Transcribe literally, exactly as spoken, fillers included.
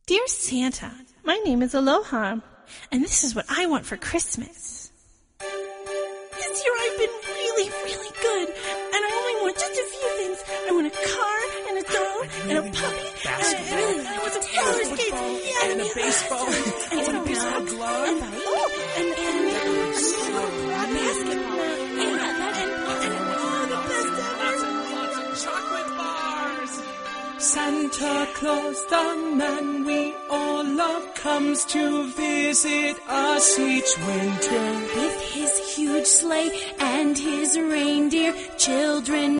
Dear Santa, my name is Aloha, and this is what I want for Christmas. This year I've been really, really good, and I only want just a few things. I want a car, and a doll, and a puppy, and I really I want some roller skates, yeah, and a baseball, and and a baseball glove, and, oh, and, and, and a basketball, and, and, and, oh, the best ever. lots of chocolate bars. Santa Claus, the man we all love, comes to visit us each winter. With his huge sleigh and his reindeer, children